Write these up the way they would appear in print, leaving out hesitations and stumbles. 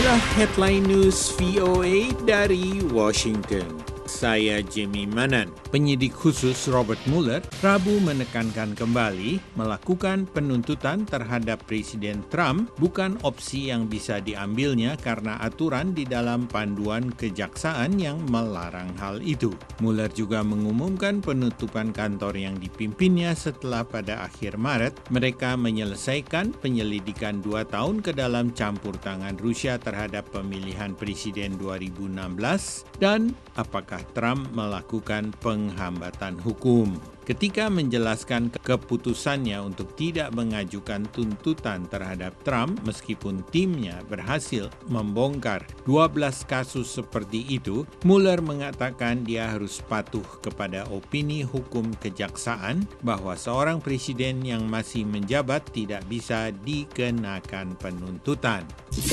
Inilah headline news VOA dari Washington. Saya Jimmy Manan. Penyidik khusus Robert Mueller Rabu menekankan kembali melakukan penuntutan terhadap Presiden Trump bukan opsi yang bisa diambilnya karena aturan di dalam panduan kejaksaan yang melarang hal itu. Mueller juga mengumumkan penutupan kantor yang dipimpinnya setelah pada akhir Maret mereka menyelesaikan penyelidikan 2 tahun ke dalam campur tangan Rusia terhadap pemilihan Presiden 2016 dan apakah Trump melakukan penghambatan hukum. Ketika menjelaskan keputusannya untuk tidak mengajukan tuntutan terhadap Trump meskipun timnya berhasil membongkar 12 kasus seperti itu, Mueller mengatakan dia harus patuh kepada opini hukum kejaksaan bahwa seorang presiden yang masih menjabat tidak bisa dikenakan penuntutan.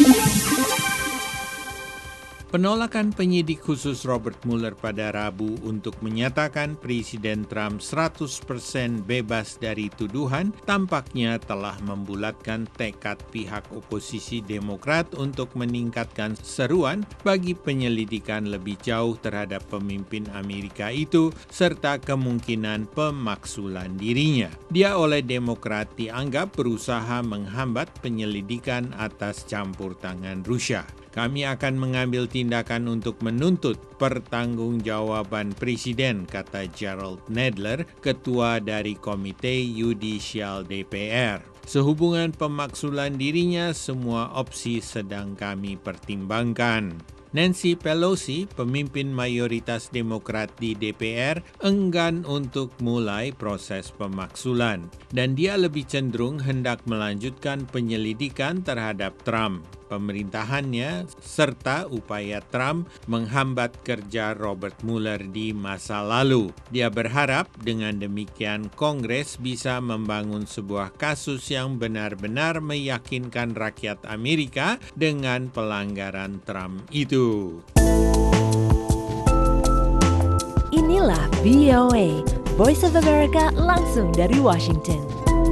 Penolakan penyidik khusus Robert Mueller pada Rabu untuk menyatakan Presiden Trump 100% bebas dari tuduhan tampaknya telah membulatkan tekad pihak oposisi Demokrat untuk meningkatkan seruan bagi penyelidikan lebih jauh terhadap pemimpin Amerika itu serta kemungkinan pemaksulan dirinya. Dia oleh Demokrat dianggap berusaha menghambat penyelidikan atas campur tangan Rusia. Kami akan mengambil tindakan untuk menuntut pertanggungjawaban Presiden, kata Gerald Nadler, ketua dari Komite Yudisial DPR. Sehubungan pemaksulan dirinya, semua opsi sedang kami pertimbangkan. Nancy Pelosi, pemimpin mayoritas Demokrat di DPR, enggan untuk mulai proses pemaksulan. Dan dia lebih cenderung hendak melanjutkan penyelidikan terhadap Trump, pemerintahannya, serta upaya Trump menghambat kerja Robert Mueller di masa lalu. Dia berharap dengan demikian Kongres bisa membangun sebuah kasus yang benar-benar meyakinkan rakyat Amerika dengan pelanggaran Trump itu. Inilah VOA, Voice of America langsung dari Washington.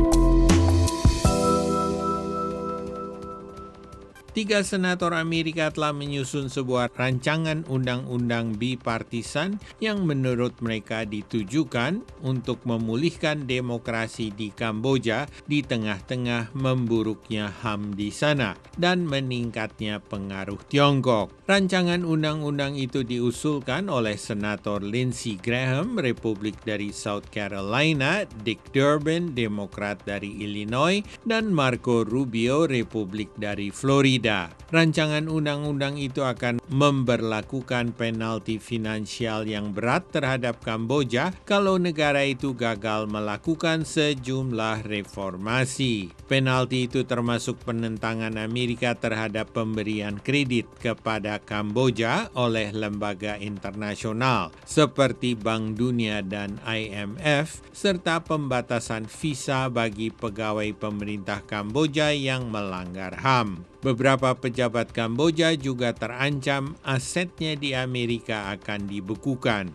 3 senator Amerika telah menyusun sebuah rancangan undang-undang bipartisan yang menurut mereka ditujukan untuk memulihkan demokrasi di Kamboja di tengah-tengah memburuknya HAM di sana dan meningkatnya pengaruh Tiongkok. Rancangan undang-undang itu diusulkan oleh Senator Lindsey Graham, Republik dari South Carolina, Dick Durbin, Demokrat dari Illinois, dan Marco Rubio, Republik dari Florida. Rancangan undang-undang itu akan memberlakukan penalti finansial yang berat terhadap Kamboja kalau negara itu gagal melakukan sejumlah reformasi. Penalti itu termasuk penentangan Amerika terhadap pemberian kredit kepada Kamboja oleh lembaga internasional seperti Bank Dunia dan IMF, serta pembatasan visa bagi pegawai pemerintah Kamboja yang melanggar HAM. Beberapa pejabat Kamboja juga terancam asetnya di Amerika akan dibekukan.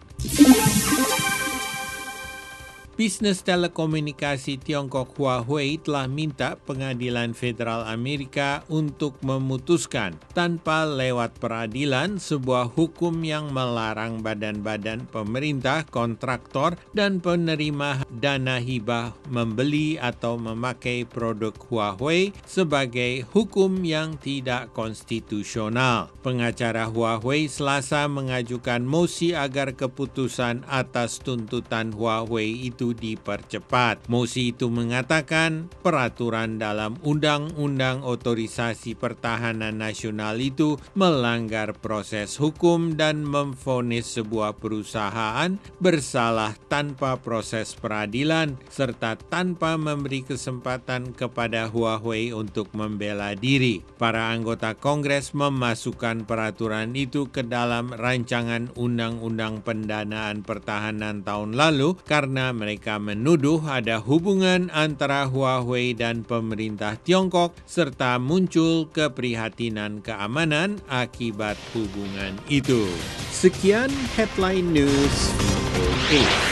Bisnis telekomunikasi Tiongkok Huawei telah minta pengadilan federal Amerika untuk memutuskan tanpa lewat peradilan sebuah hukum yang melarang badan-badan pemerintah, kontraktor, dan penerima dana hibah membeli atau memakai produk Huawei sebagai hukum yang tidak konstitusional. Pengacara Huawei Selasa mengajukan mosi agar keputusan atas tuntutan Huawei itu dipercepat. Mosi itu mengatakan peraturan dalam Undang-Undang Otorisasi Pertahanan Nasional itu melanggar proses hukum dan memvonis sebuah perusahaan bersalah tanpa proses peradilan serta tanpa memberi kesempatan kepada Huawei untuk membela diri. Para anggota Kongres memasukkan peraturan itu ke dalam rancangan Undang-Undang Pendanaan Pertahanan tahun lalu karena mereka menuduh ada hubungan antara Huawei dan pemerintah Tiongkok serta muncul keprihatinan keamanan akibat hubungan itu. Sekian headline news VOA.